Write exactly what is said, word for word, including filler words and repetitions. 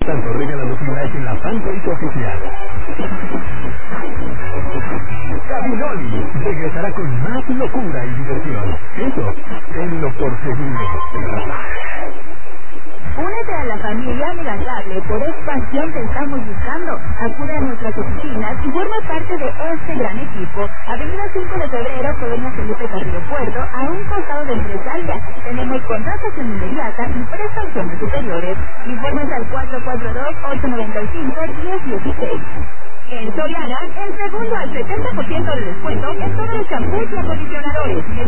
tanto, regalando su like en la fanpage oficial. Cabinoli regresará con más locura y diversión. Eso, tenlo por seguro. Únete a la familia Megacable, por expansión que estamos buscando. Acude a nuestras oficinas y forma parte de este gran equipo. Avenida cinco de febrero, Colonia Felipe Carrillo Puerto, a un costado de Empresaria. Tenemos contratación inmediata y prestaciones superiores. Informes al cuatro cuatro dos, ocho nueve cinco, uno cero uno seis. En Soriana, el segundo al setenta por ciento de descuento en todos los champús y acondicionadores.